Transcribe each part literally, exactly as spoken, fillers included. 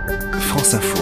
France Info.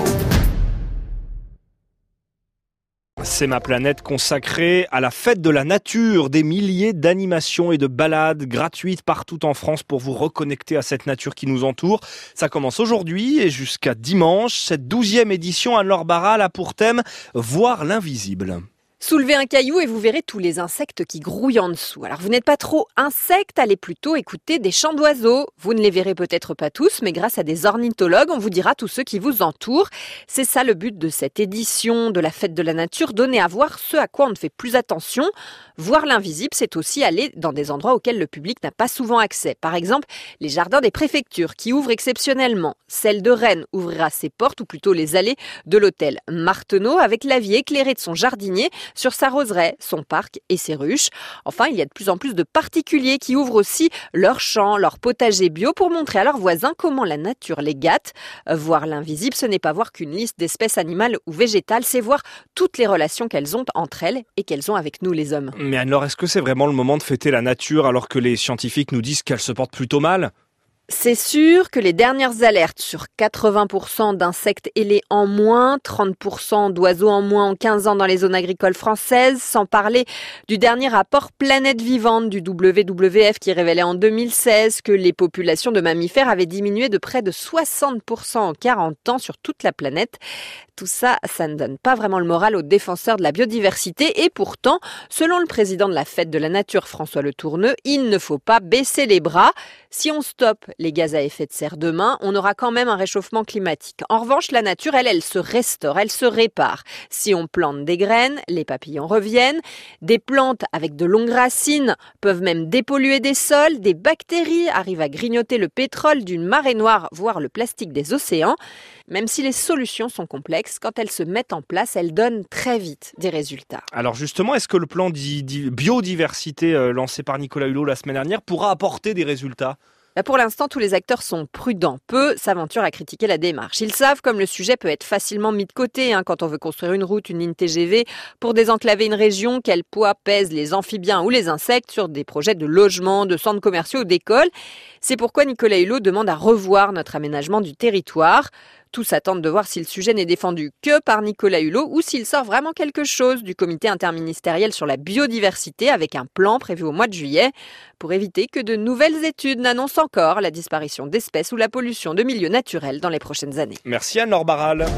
C'est ma planète consacrée à la fête de la nature. Des milliers d'animations et de balades gratuites partout en France pour vous reconnecter à cette nature qui nous entoure. Ça commence aujourd'hui et jusqu'à dimanche. Cette douzième édition, Anne-Laure Barral a pour thème « Voir l'invisible ». Soulevez un caillou et vous verrez tous les insectes qui grouillent en dessous. Alors vous n'êtes pas trop insectes, allez plutôt écouter des chants d'oiseaux. Vous ne les verrez peut-être pas tous, mais grâce à des ornithologues, on vous dira tous ceux qui vous entourent. C'est ça le but de cette édition de la fête de la nature, donner à voir ce à quoi on ne fait plus attention. Voir l'invisible, c'est aussi aller dans des endroits auxquels le public n'a pas souvent accès. Par exemple, les jardins des préfectures qui ouvrent exceptionnellement. Celle de Rennes ouvrira ses portes, ou plutôt les allées de l'hôtel Marteneau, avec la vie éclairée de son jardinier sur sa roseraie, son parc et ses ruches. Enfin, il y a de plus en plus de particuliers qui ouvrent aussi leurs champs, leurs potagers bio pour montrer à leurs voisins comment la nature les gâte. Voir l'invisible, ce n'est pas voir qu'une liste d'espèces animales ou végétales, c'est voir toutes les relations qu'elles ont entre elles et qu'elles ont avec nous les hommes. Mais alors, est-ce que c'est vraiment le moment de fêter la nature alors que les scientifiques nous disent qu'elle se porte plutôt mal ? C'est sûr que les dernières alertes sur quatre-vingts pour cent d'insectes ailés en moins, trente pour cent d'oiseaux en moins en quinze ans dans les zones agricoles françaises, sans parler du dernier rapport Planète Vivante du W W F qui révélait en deux mille seize que les populations de mammifères avaient diminué de près de soixante pour cent en quarante ans sur toute la planète. Tout ça, ça ne donne pas vraiment le moral aux défenseurs de la biodiversité et pourtant, selon le président de la Fête de la Nature, François Le Tourneux, il ne faut pas baisser les bras. Si on stoppe les gaz à effet de serre demain, on aura quand même un réchauffement climatique. En revanche, la nature, elle, elle se restaure, elle se répare. Si on plante des graines, les papillons reviennent. Des plantes avec de longues racines peuvent même dépolluer des sols. Des bactéries arrivent à grignoter le pétrole d'une marée noire, voire le plastique des océans. Même si les solutions sont complexes, quand elles se mettent en place, elles donnent très vite des résultats. Alors justement, est-ce que le plan di- di- biodiversité euh, lancé par Nicolas Hulot la semaine dernière pourra apporter des résultats ? Bah pour l'instant, tous les acteurs sont prudents. Peu s'aventurent à critiquer la démarche. Ils savent comme le sujet peut être facilement mis de côté hein, quand on veut construire une route, une ligne T G V. Pour désenclaver une région, quel poids pèsent les amphibiens ou les insectes sur des projets de logement, de centres commerciaux ou d'écoles. C'est pourquoi Nicolas Hulot demande à revoir notre aménagement du territoire. Tous attendent de voir si le sujet n'est défendu que par Nicolas Hulot ou s'il sort vraiment quelque chose du comité interministériel sur la biodiversité avec un plan prévu au mois de juillet pour éviter que de nouvelles études n'annoncent encore la disparition d'espèces ou la pollution de milieux naturels dans les prochaines années. Merci Anne-Laure Barral.